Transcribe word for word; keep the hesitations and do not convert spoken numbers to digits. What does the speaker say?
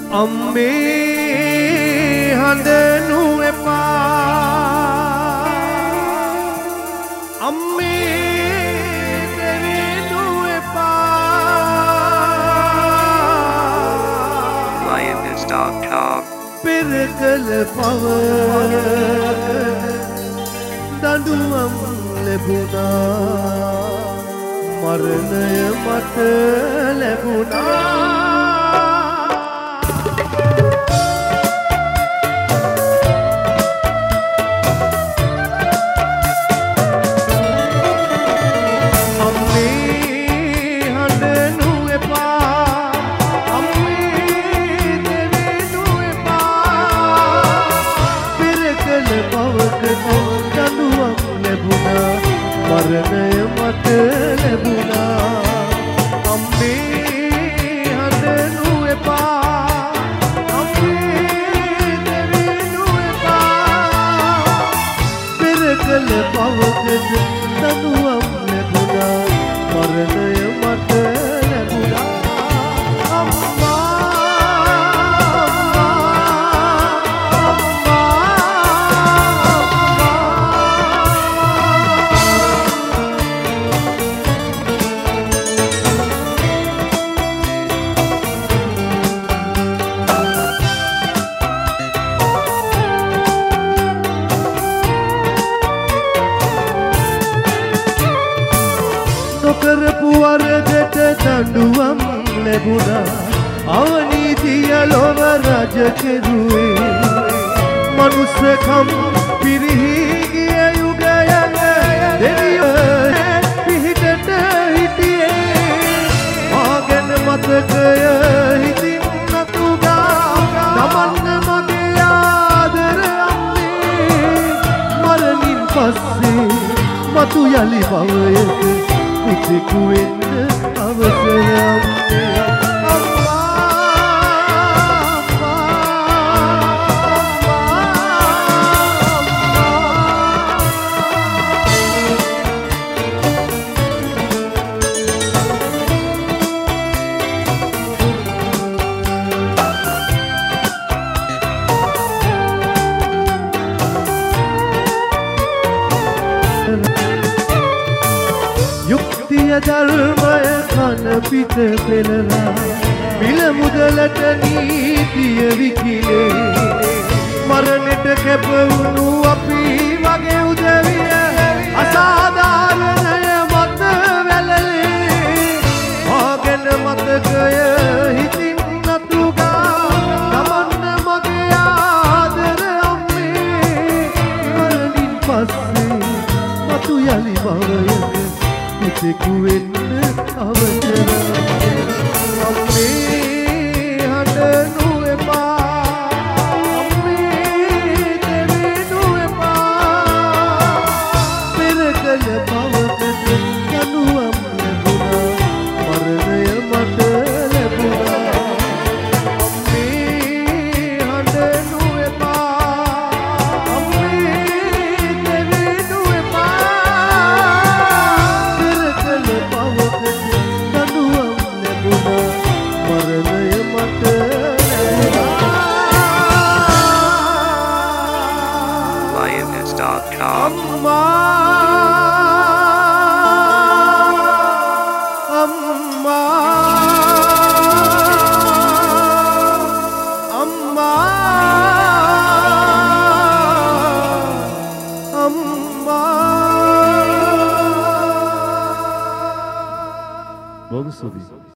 අම්මේ හඬනු එපා අම්මේ දෙවිනු එපා Lioness dot com පෙරකල පව දඬුවම් ලැබුණා මරණය මට ලැබුණා මරණය මට ලැබුණා අම්මේ හඬනු එපා අම්මේ දෙවිනු එපා පෙරකල පවකද දඬුවම් ලැබුණා මරණය මට ලැබුණා නොකරපු වරදට දඬුවම් ලැබුණා අවනීතිය ලොව රජ කෙරුවේ මනුස්සකම් පිරිහි ගිය යුගයක දෙවියෝ පිහිටට හිටියේ මාගෙන මතකය හිතින් නතුගා තමන්න මගේ ආදර අම්මේ මරණින් පස්සේ මතු යලි භවයක පුතෙකු වෙන්න අවසර අම්මේ යුක්තිය ධර්මය කන පිට පෙළලා මිල මුදලට නීතිය විකිනේ මරණයට කැප වුණු අපි වගේ උදවිය අසාධාරණය මත වැළලේ ආගෙන මතකය හිතින් නතුගා තමන්න මගේ ආදර අම්මේ මරණින් පස්සේ මතු යලි භවයක පුතෙකු වෙන්න අවසර අම්මේ හඬනු එපා අම්මේ දෙවිනු එපා පෙරකල පවකද දඬුවම් ලැබුණා මරණය මට ලැබුණා අම්මේ හඬනු එපා අම්මේ දෙවිනු Lioness dot com Amma Amma Amma Amma Bagus sobi